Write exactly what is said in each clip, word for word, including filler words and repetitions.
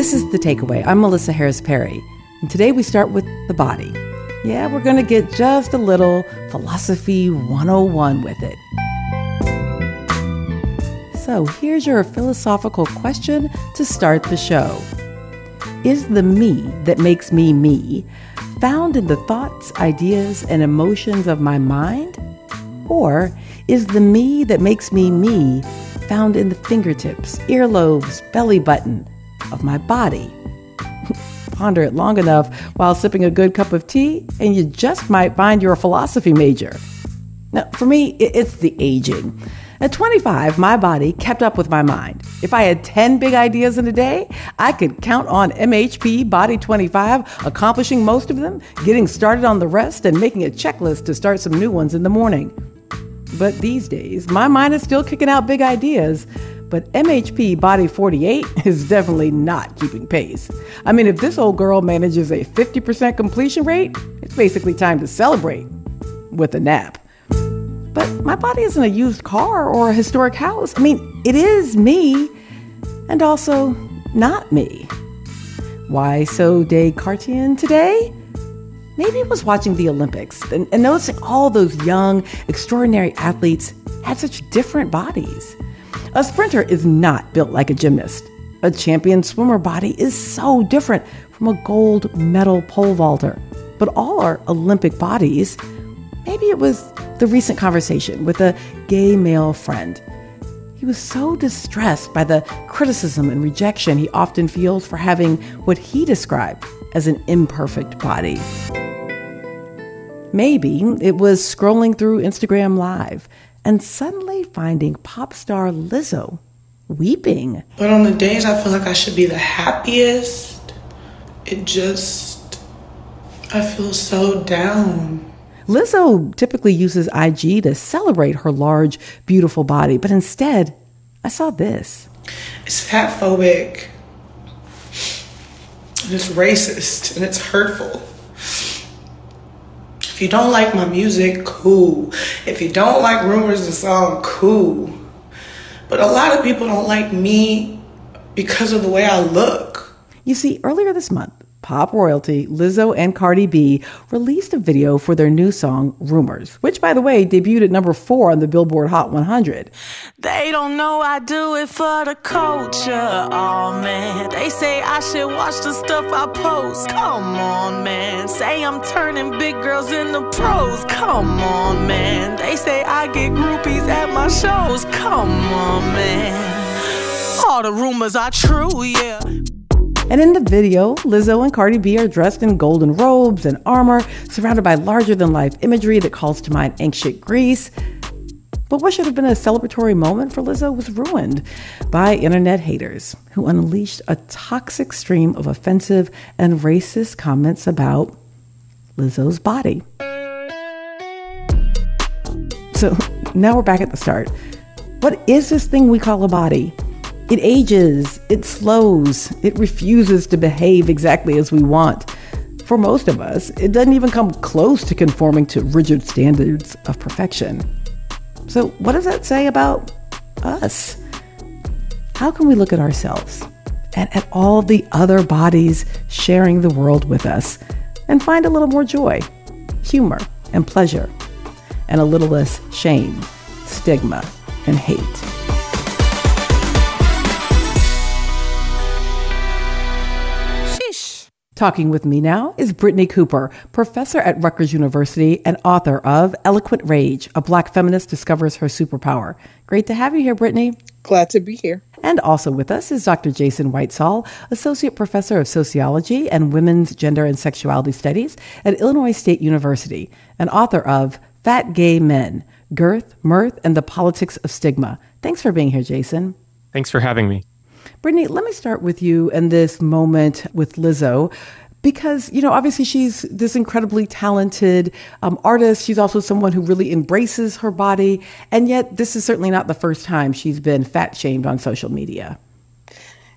This is The Takeaway. I'm Melissa Harris Perry, and today we start with the body. Yeah, we're going to get just a little philosophy one oh one with it. So here's your philosophical question to start the show. Is the me that makes me me found in the thoughts, ideas, and emotions of my mind? Or is the me that makes me me found in the fingertips, earlobes, belly button of my body? Ponder it long enough while sipping a good cup of tea, and you just might find you're a philosophy major. Now, for me, it's the aging. At twenty-five, my body kept up with my mind. If I had ten big ideas in a day, I could count on M H P Body twenty-five accomplishing most of them, getting started on the rest, and making a checklist to start some new ones in the morning. But these days, my mind is still kicking out big ideas, but M H P Body forty-eight is definitely not keeping pace. I mean, if this old girl manages a fifty percent completion rate, it's basically time to celebrate with a nap. But my body isn't a used car or a historic house. I mean, it is me, and also not me. Why so Descartian today? Maybe it was watching the Olympics and, and noticing all those young, extraordinary athletes had such different bodies. A sprinter is not built like a gymnast. A champion swimmer body is so different from a gold medal pole vaulter. But all our Olympic bodies, maybe it was the recent conversation with a gay male friend. He was so distressed by the criticism and rejection he often feels for having what he described as an imperfect body. Maybe it was scrolling through Instagram Live and suddenly finding pop star Lizzo weeping. But on the days I feel like I should be the happiest, it just, I feel so down. Lizzo typically uses I G to celebrate her large, beautiful body, but instead, I saw this. It's fatphobic, and it's racist, and it's hurtful. If you don't like my music, cool. If you don't like Rumors the song, cool. But a lot of people don't like me because of the way I look. You see, earlier this month, pop royalty Lizzo and Cardi B released a video for their new song, Rumors, which, by the way, debuted at number four on the Billboard Hot one hundred. They don't know I do it for the culture, oh man. They say I should watch the stuff I post, come on man. Say I'm turning big girls into pros, come on man. They say I get groupies at my shows, come on man. All the rumors are true, yeah. And in the video, Lizzo and Cardi B are dressed in golden robes and armor, surrounded by larger-than-life imagery that calls to mind ancient Greece. But what should have been a celebratory moment for Lizzo was ruined by internet haters who unleashed a toxic stream of offensive and racist comments about Lizzo's body. So now we're back at the start. What is this thing we call a body? It ages, it slows, it refuses to behave exactly as we want. For most of us, it doesn't even come close to conforming to rigid standards of perfection. So what does that say about us? How can we look at ourselves and at all the other bodies sharing the world with us and find a little more joy, humor, and pleasure, and a little less shame, stigma, and hate? Talking with me now is Brittney Cooper, professor at Rutgers University and author of Eloquent Rage, A Black Feminist Discovers Her Superpower. Great to have you here, Brittney. Glad to be here. And also with us is Doctor Jason Whitesall, associate professor of sociology and women's gender and sexuality studies at Illinois State University, and author of Fat Gay Men, Girth, Mirth, and the Politics of Stigma. Thanks for being here, Jason. Thanks for having me. Brittney, let me start with you and this moment with Lizzo, because, you know, obviously she's this incredibly talented um, artist. She's also someone who really embraces her body. And yet this is certainly not the first time she's been fat shamed on social media.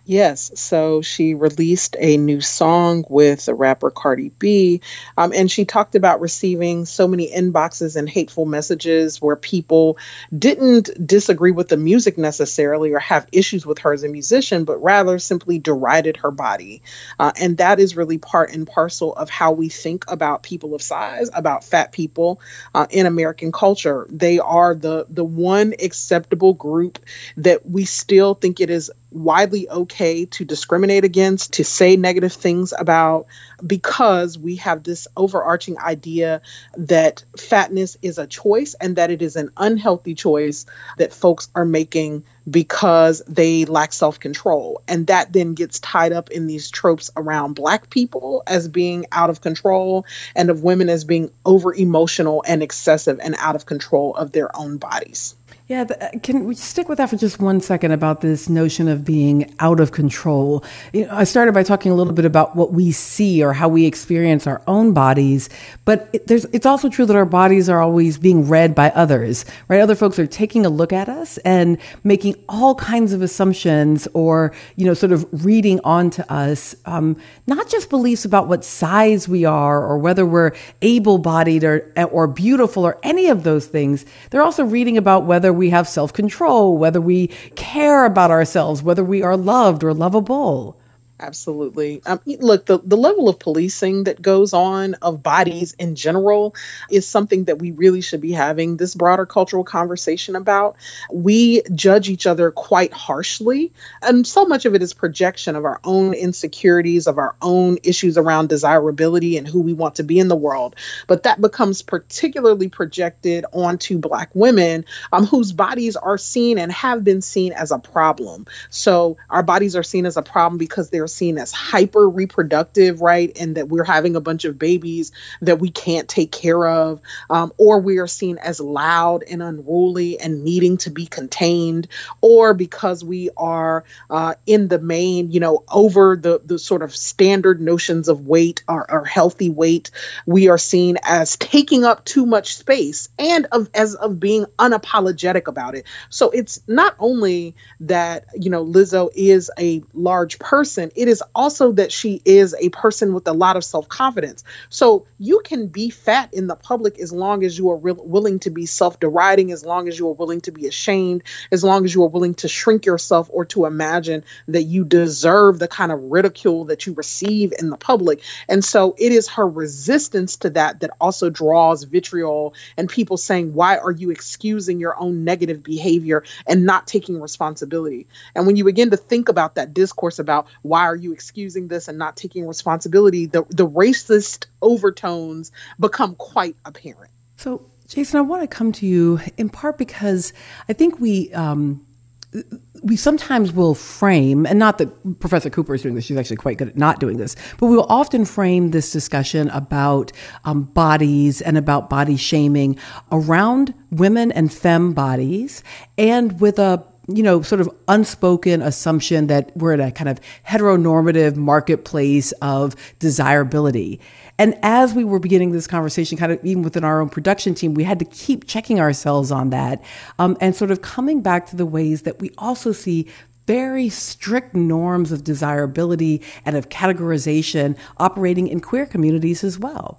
Yes, so she released a new song with the rapper Cardi B, um, and she talked about receiving so many inboxes and hateful messages where people didn't disagree with the music necessarily or have issues with her as a musician, but rather simply derided her body. Uh, and that is really part and parcel of how we think about people of size, about fat people uh, in American culture. They are the the one acceptable group that we still think it is widely okay to discriminate against, to say negative things about, because we have this overarching idea that fatness is a choice and that it is an unhealthy choice that folks are making because they lack self-control. And that then gets tied up in these tropes around Black people as being out of control and of women as being over emotional and excessive and out of control of their own bodies. Yeah, th- can we stick with that for just one second about this notion of being out of control? You know, I started by talking a little bit about what we see or how we experience our own bodies, but it, there's, it's also true that our bodies are always being read by others, right? Other folks are taking a look at us and making all kinds of assumptions or, you know, sort of reading onto us, um, not just beliefs about what size we are or whether we're able-bodied or, or beautiful or any of those things. They're also reading about whether we have self-control, whether we care about ourselves, whether we are loved or lovable. Absolutely. Um, look, the, the level of policing that goes on of bodies in general is something that we really should be having this broader cultural conversation about. We judge each other quite harshly, and so much of it is projection of our own insecurities, of our own issues around desirability and who we want to be in the world. But that becomes particularly projected onto Black women um, whose bodies are seen and have been seen as a problem. So our bodies are seen as a problem because they're seen as hyper reproductive, right? And that we're having a bunch of babies that we can't take care of, um, or we are seen as loud and unruly and needing to be contained, or because we are uh, in the main, you know, over the, the sort of standard notions of weight or, or healthy weight, we are seen as taking up too much space and of, as of being unapologetic about it. So it's not only that, you know, Lizzo is a large person, it is also that she is a person with a lot of self-confidence. So you can be fat in the public as long as you are re- willing to be self-deriding, as long as you are willing to be ashamed, as long as you are willing to shrink yourself or to imagine that you deserve the kind of ridicule that you receive in the public. And so it is her resistance to that that also draws vitriol and people saying, why are you excusing your own negative behavior and not taking responsibility? And when you begin to think about that discourse about why are you excusing this and not taking responsibility, the, the racist overtones become quite apparent. So, Jason, I want to come to you in part because I think we um, we sometimes will frame, and not that Professor Cooper is doing this, she's actually quite good at not doing this, but we will often frame this discussion about um, bodies and about body shaming around women and femme bodies, and with a you know, sort of unspoken assumption that we're in a kind of heteronormative marketplace of desirability. And as we were beginning this conversation, kind of even within our own production team, we had to keep checking ourselves on that um, and sort of coming back to the ways that we also see very strict norms of desirability and of categorization operating in queer communities as well.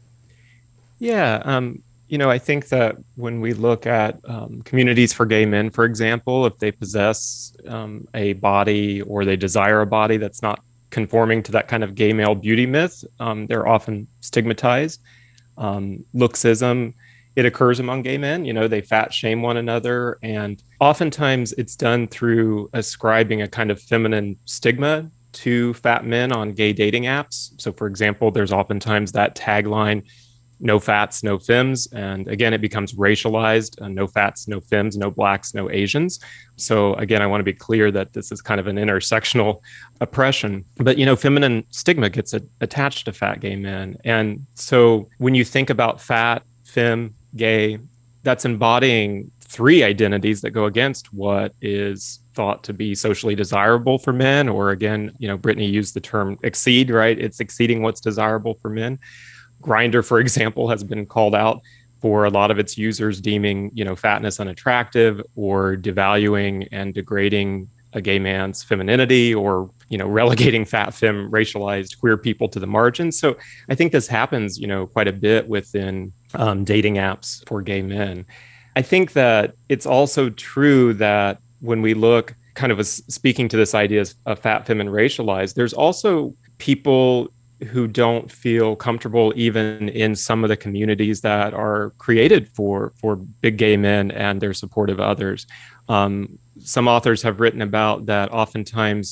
Yeah, um, you know, I think that when we look at um, communities for gay men, for example, if they possess um, a body or they desire a body that's not conforming to that kind of gay male beauty myth, um, they're often stigmatized. Um, looksism, it occurs among gay men. You know, they fat shame one another. And oftentimes it's done through ascribing a kind of feminine stigma to fat men on gay dating apps. So, for example, there's oftentimes that tagline, no fats, no femmes. And again, it becomes racialized, uh, no fats, no femmes, no blacks, no Asians. So again, I want to be clear that this is kind of an intersectional oppression. But, you know, feminine stigma gets a- attached to fat gay men. And so when you think about fat, femme, gay, that's embodying three identities that go against what is thought to be socially desirable for men. Or again, you know, Brittany used the term exceed, right? It's exceeding what's desirable for men. Grindr, for example, has been called out for a lot of its users deeming, you know, fatness unattractive or devaluing and degrading a gay man's femininity or, you know, relegating fat, femme, racialized queer people to the margins. So I think this happens, you know, quite a bit within um, dating apps for gay men. I think that it's also true that when we look kind of as speaking to this idea of fat, femme, and racialized, there's also people who don't feel comfortable even in some of the communities that are created for for big gay men and their supportive others. Um, some authors have written about that oftentimes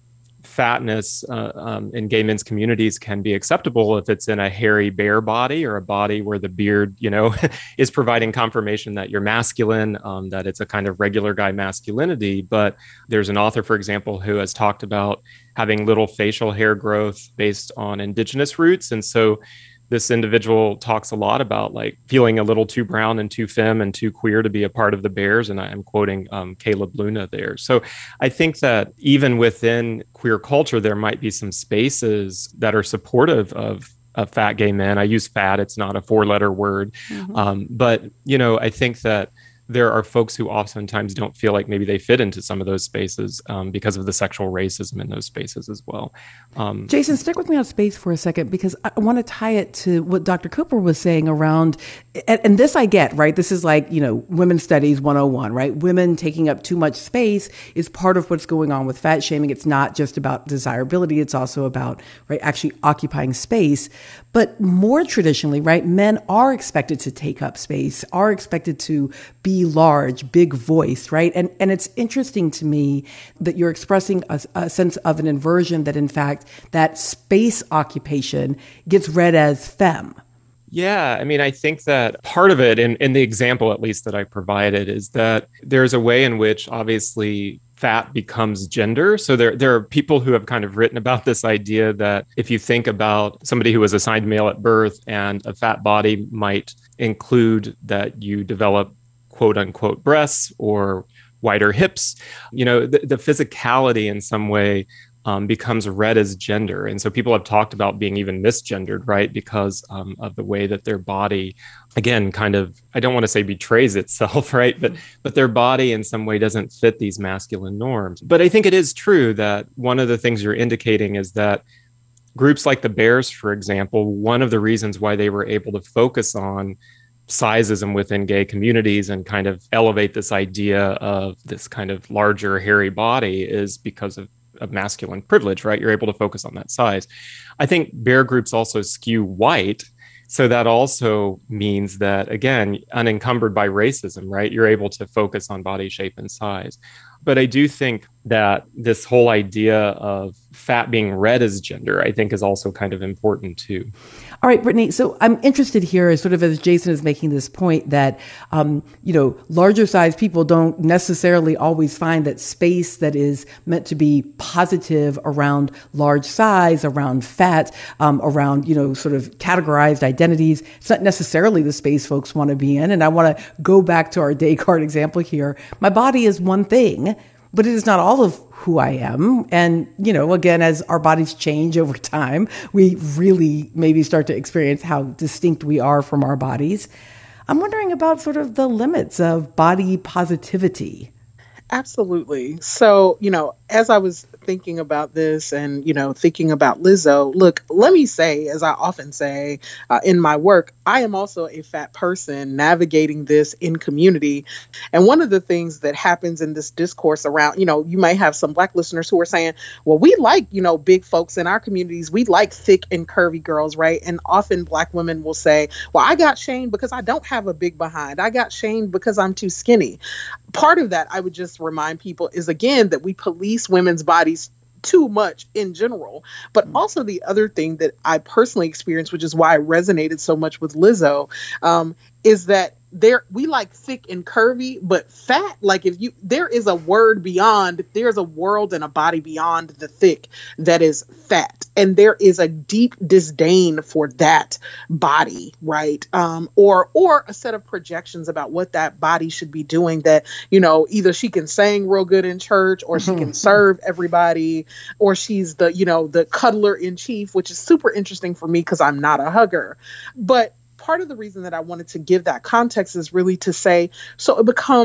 fatness uh, um, in gay men's communities can be acceptable if it's in a hairy bear body or a body where the beard, you know, is providing confirmation that you're masculine, um, that it's a kind of regular guy masculinity. But there's an author, for example, who has talked about having little facial hair growth based on indigenous roots. And so this individual talks a lot about like feeling a little too brown and too femme and too queer to be a part of the Bears. And I'm quoting um, Caleb Luna there. So I think that even within queer culture, there might be some spaces that are supportive of, of fat gay men. I use fat, it's not a four letter word. Mm-hmm. Um, but, you know, I think that there are folks who oftentimes don't feel like maybe they fit into some of those spaces um, because of the sexual racism in those spaces as well. Um, Jason, stick with me on space for a second, because I want to tie it to what Doctor Cooper was saying around, and, and this I get, right? This is like, you know, women's studies one oh one, right? Women taking up too much space is part of what's going on with fat shaming. It's not just about desirability. It's also about, right, actually occupying space. But more traditionally, right, men are expected to take up space, are expected to be large, big voice, right? And and it's interesting to me that you're expressing a, a sense of an inversion that, in fact, that space occupation gets read as femme. Yeah, I mean, I think that part of it, in, in the example at least that I provided, is that there's a way in which obviously fat becomes gender. So there, there are people who have kind of written about this idea that if you think about somebody who was assigned male at birth and a fat body might include that you develop quote unquote breasts or wider hips, you know, the, the physicality in some way um, becomes read as gender. And so people have talked about being even misgendered, right? Because um, of the way that their body, again, kind of, I don't want to say betrays itself, right? But but their body in some way doesn't fit these masculine norms. But I think it is true that one of the things you're indicating is that groups like the Bears, for example, one of the reasons why they were able to focus on sizeism within gay communities and kind of elevate this idea of this kind of larger, hairy body is because of of masculine privilege, right? You're able to focus on that size. I think bear groups also skew white. So that also means that, again, unencumbered by racism, right? You're able to focus on body shape and size. But I do think that this whole idea of fat being read as gender, I think, is also kind of important too. All right, Brittany. So I'm interested here, sort of as Jason is making this point that, um, you know, larger size people don't necessarily always find that space that is meant to be positive around large size, around fat, um, around, you know, sort of categorized identities. It's not necessarily the space folks want to be in. And I want to go back to our Descartes example here. My body is one thing, but it is not all of who I am. And, you know, again, as our bodies change over time, we really maybe start to experience how distinct we are from our bodies. I'm wondering about sort of the limits of body positivity. Absolutely. So, you know, as I was thinking about this and, you know, thinking about Lizzo, look, let me say, as I often say uh, in my work, I am also a fat person navigating this in community. And one of the things that happens in this discourse around, you know, you might have some Black listeners who are saying, well, we like, you know, big folks in our communities. We like thick and curvy girls, right? And often Black women will say, well, I got shamed because I don't have a big behind. I got shamed because I'm too skinny. Part of that, I would just remind people, is again that we police women's bodies too much in general. But also the other thing that I personally experienced, which is why I resonated so much with Lizzo, um, is that there we like thick and curvy, but fat, like if you, there is a word beyond, there's a world and a body beyond the thick that is fat. And there is a deep disdain for that body, right? Um, or, or a set of projections about what that body should be doing that, you know, either she can sing real good in church or she can serve everybody, or she's the, you know, the cuddler in chief, which is super interesting for me because I'm not a hugger. But part of the reason that I wanted to give that context is really to say, so it becomes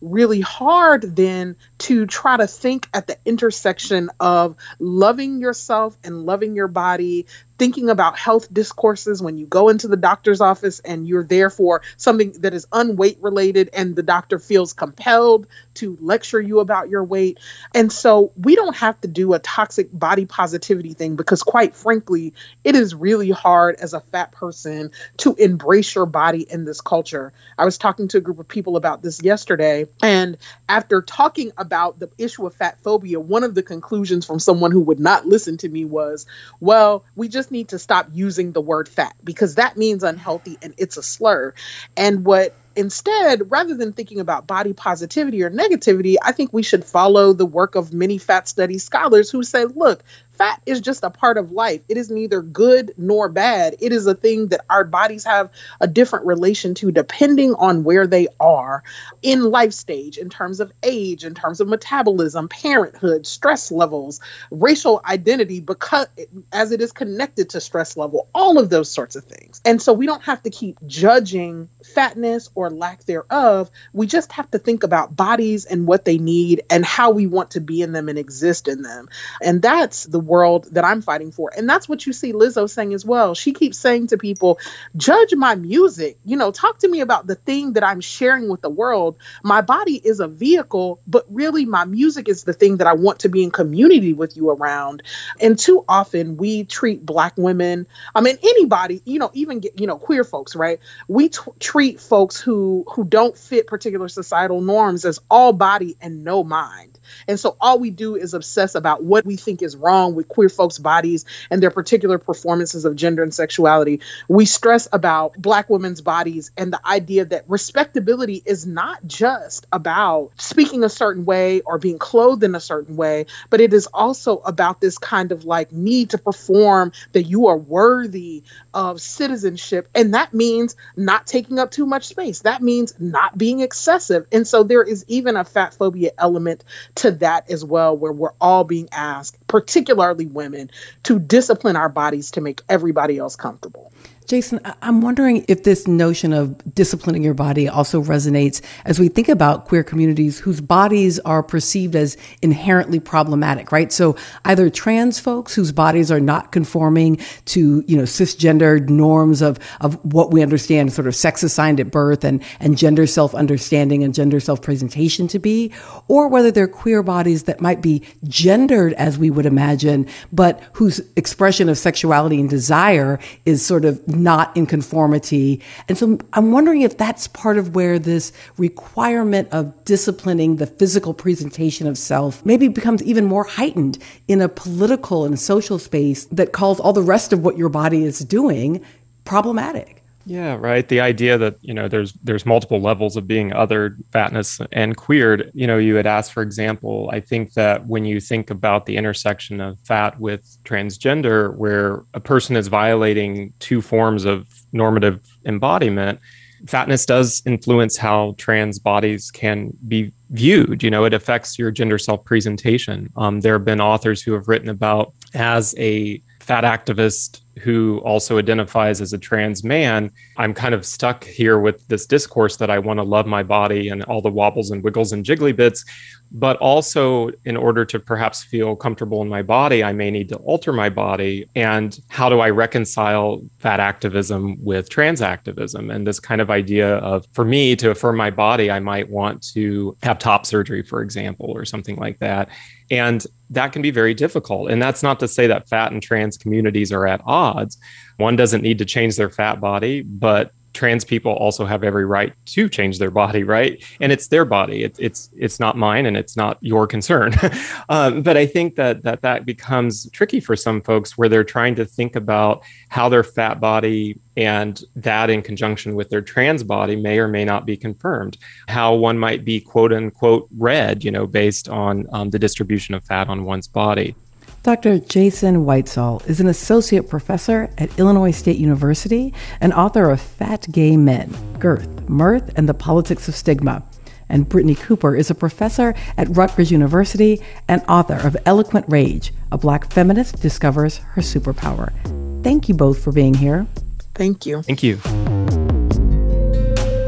really hard then to try to think at the intersection of loving yourself and loving your body, thinking about health discourses when you go into the doctor's office and you're there for something that is unweight related and the doctor feels compelled to lecture you about your weight. And so we don't have to do a toxic body positivity thing because, quite frankly, it is really hard as a fat person to embrace your body in this culture. I was talking to a group of people about this yesterday, and after talking about the issue of fat phobia, one of the conclusions from someone who would not listen to me was, well, we just need to stop using the word fat because that means unhealthy and it's a slur. And what Instead, rather than thinking about body positivity or negativity, I think we should follow the work of many fat studies scholars who say, look, fat is just a part of life. It is neither good nor bad. It is a thing that our bodies have a different relation to depending on where they are in life stage, in terms of age, in terms of metabolism, parenthood, stress levels, racial identity, because as it is connected to stress level, all of those sorts of things. And so we don't have to keep judging fatness or lack thereof. We just have to think about bodies and what they need and how we want to be in them and exist in them. And that's the world that I'm fighting for. And that's what you see Lizzo saying as well. She keeps saying to people, judge my music, you know, talk to me about the thing that I'm sharing with the world. My body is a vehicle, but really my music is the thing that I want to be in community with you around. And too often we treat Black women, I mean, anybody, you know, even, get, you know, queer folks, right? We t- treat folks who, who don't fit particular societal norms as all body and no mind. And so all we do is obsess about what we think is wrong with queer folks' bodies and their particular performances of gender and sexuality. We stress about Black women's bodies and the idea that respectability is not just about speaking a certain way or being clothed in a certain way, but it is also about this kind of like need to perform that you are worthy of citizenship. And that means not taking up too much space. That means not being excessive. And so there is even a fat phobia element to that as well, where we're all being asked, particularly women, to discipline our bodies to make everybody else comfortable. Jason, I'm wondering if this notion of disciplining your body also resonates as we think about queer communities whose bodies are perceived as inherently problematic, right? So either trans folks whose bodies are not conforming to, you know, cisgendered norms of, of what we understand sort of sex assigned at birth and, and gender self-understanding and gender self-presentation to be, or whether they're queer bodies that might be gendered as we would imagine, but whose expression of sexuality and desire is sort of not in conformity. And so I'm wondering if that's part of where this requirement of disciplining the physical presentation of self maybe becomes even more heightened in a political and social space that calls all the rest of what your body is doing problematic. Yeah, right. The idea that, you know, there's there's multiple levels of being othered, fatness, and queered. You know, you had asked, for example, I think that when you think about the intersection of fat with transgender, where a person is violating two forms of normative embodiment, fatness does influence how trans bodies can be viewed. You know, it affects your gender self-presentation. Um, there have been authors who have written about, as a fat activist who also identifies as a trans man, I'm kind of stuck here with this discourse that I want to love my body and all the wobbles and wiggles and jiggly bits. But also, in order to perhaps feel comfortable in my body, I may need to alter my body. And how do I reconcile fat activism with trans activism? And this kind of idea of, for me to affirm my body, I might want to have top surgery, for example, or something like that. And that can be very difficult. And that's not to say that fat and trans communities are at odds. One doesn't need to change their fat body, but trans people also have every right to change their body, right? And it's their body. It, it's it's not mine, and it's not your concern. um, but I think that that that becomes tricky for some folks, where they're trying to think about how their fat body and that in conjunction with their trans body may or may not be confirmed. How one might be quote unquote red, you know, based on um, the distribution of fat on one's body. Doctor Jason Whitesell is an associate professor at Illinois State University and author of Fat Gay Men, Girth, Mirth, and the Politics of Stigma. And Brittany Cooper is a professor at Rutgers University and author of Eloquent Rage, A Black Feminist Discovers Her Superpower. Thank you both for being here. Thank you. Thank you.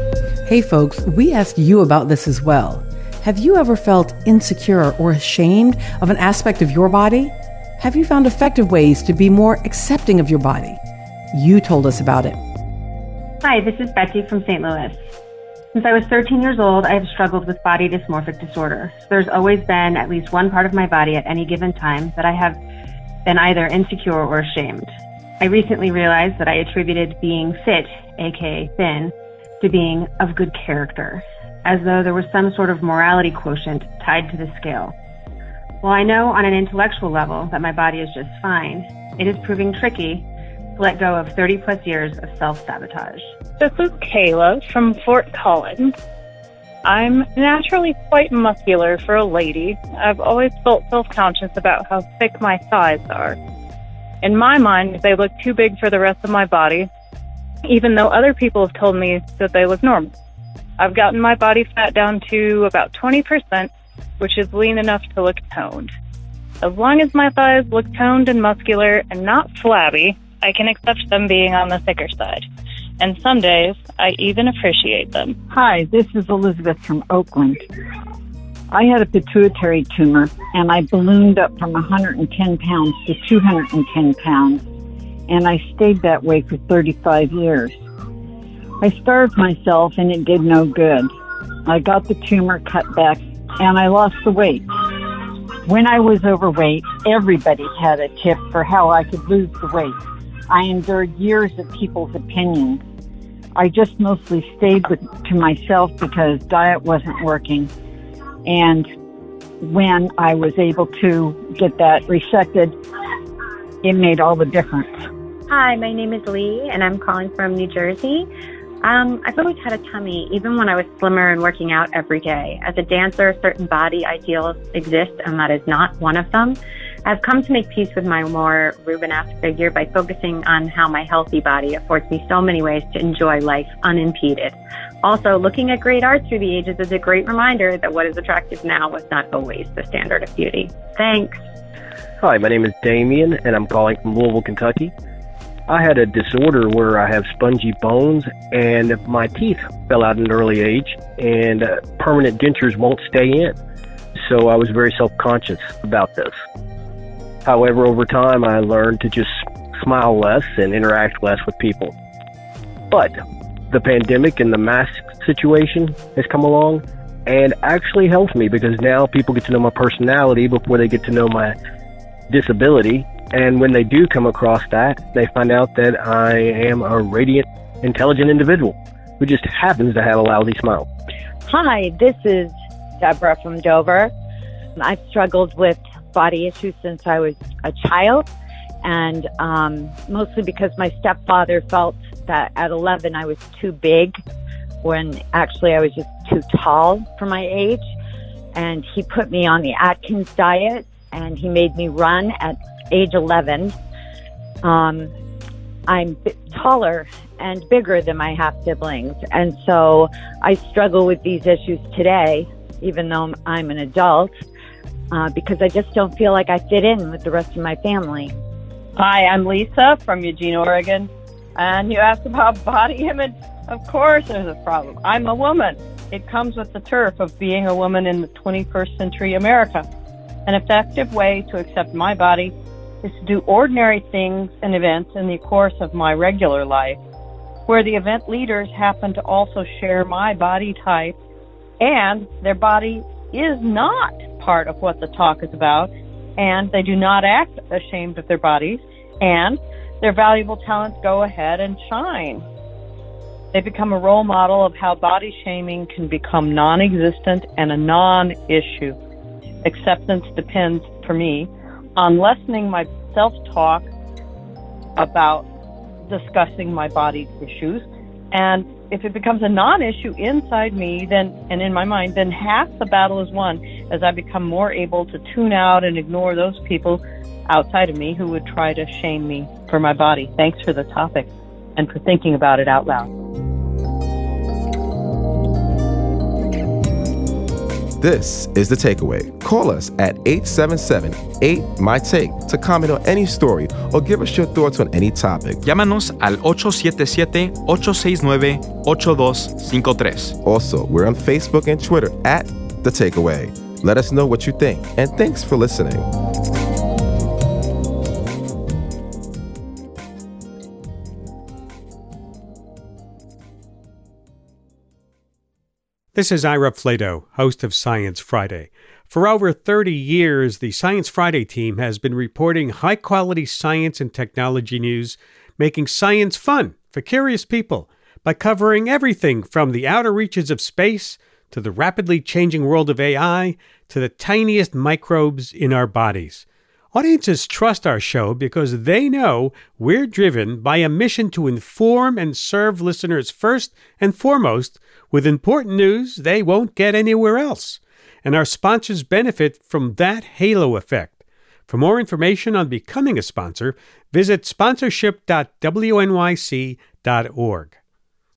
Hey folks, we asked you about this as well. Have you ever felt insecure or ashamed of an aspect of your body? Have you found effective ways to be more accepting of your body? You told us about it. Hi, this is Betsy from Saint Louis. Since I was thirteen years old, I have struggled with body dysmorphic disorder. So there's always been at least one part of my body at any given time that I have been either insecure or ashamed. I recently realized that I attributed being fit, aka thin, to being of good character, as though there was some sort of morality quotient tied to the scale. While I know on an intellectual level that my body is just fine, it is proving tricky to let go of thirty plus years of self-sabotage. This is Kayla from Fort Collins. I'm naturally quite muscular for a lady. I've always felt self-conscious about how thick my thighs are. In my mind, they look too big for the rest of my body, even though other people have told me that they look normal. I've gotten my body fat down to about twenty percent, which is lean enough to look toned. As long as my thighs look toned and muscular and not flabby, I can accept them being on the thicker side. And some days, I even appreciate them. Hi, this is Elizabeth from Oakland. I had a pituitary tumor, and I ballooned up from one hundred ten pounds to two hundred ten pounds, and I stayed that way for thirty-five years. I starved myself, and it did no good. I got the tumor cut back, and I lost the weight. When I was overweight, everybody had a tip for how I could lose the weight. I endured years of people's opinions. I just mostly stayed with, to myself because diet wasn't working. And when I was able to get that resected, it made all the difference. Hi, my name is Lee, and I'm calling from New Jersey. Um, I've always had a tummy, even when I was slimmer and working out every day. As a dancer, certain body ideals exist, and that is not one of them. I've come to make peace with my more Rubenesque figure by focusing on how my healthy body affords me so many ways to enjoy life unimpeded. Also, looking at great art through the ages is a great reminder that what is attractive now was not always the standard of beauty. Thanks. Hi, my name is Damien, and I'm calling from Louisville, Kentucky. I had a disorder where I have spongy bones, and my teeth fell out at an early age, and uh, permanent dentures won't stay in. So I was very self-conscious about this. However, over time, I learned to just smile less and interact less with people. But the pandemic and the mask situation has come along and actually helped me, because now people get to know my personality before they get to know my disability. And when they do come across that, they find out that I am a radiant, intelligent individual who just happens to have a lousy smile. Hi, this is Deborah from Dover. I've struggled with body issues since I was a child, and um, mostly because my stepfather felt that at eleven I was too big, when actually I was just too tall for my age. And he put me on the Atkins diet, and he made me run at age eleven. Um, I'm b- taller and bigger than my half-siblings, and so I struggle with these issues today, even though I'm an adult, uh, because I just don't feel like I fit in with the rest of my family. Hi, I'm Lisa from Eugene, Oregon, and you asked about body image. Of course there's a problem. I'm a woman. It comes with the turf of being a woman in the twenty-first century America. An effective way to accept my body is to do ordinary things and events in the course of my regular life, where the event leaders happen to also share my body type, and their body is not part of what the talk is about, and they do not act ashamed of their bodies, and their valuable talents go ahead and shine. They become a role model of how body shaming can become non-existent and a non-issue. Acceptance depends, for me, on lessening my self-talk about discussing my body issues. And if it becomes a non-issue inside me, then, and in my mind, then half the battle is won, as I become more able to tune out and ignore those people outside of me who would try to shame me for my body. Thanks for the topic and for thinking about it out loud. This is The Takeaway. Call us at eight seven seven, eight, M Y, T A K E to comment on any story or give us your thoughts on any topic. Llámanos al ocho siete siete, ocho seis nueve, ocho dos cinco tres. Also, we're on Facebook and Twitter at The Takeaway. Let us know what you think, and thanks for listening. This is Ira Flato, host of Science Friday. For over thirty years, the Science Friday team has been reporting high-quality science and technology news, making science fun for curious people by covering everything from the outer reaches of space to the rapidly changing world of A I to the tiniest microbes in our bodies. Audiences trust our show because they know we're driven by a mission to inform and serve listeners first and foremost with important news they won't get anywhere else. And our sponsors benefit from that halo effect. For more information on becoming a sponsor, visit sponsorship dot w n y c dot org.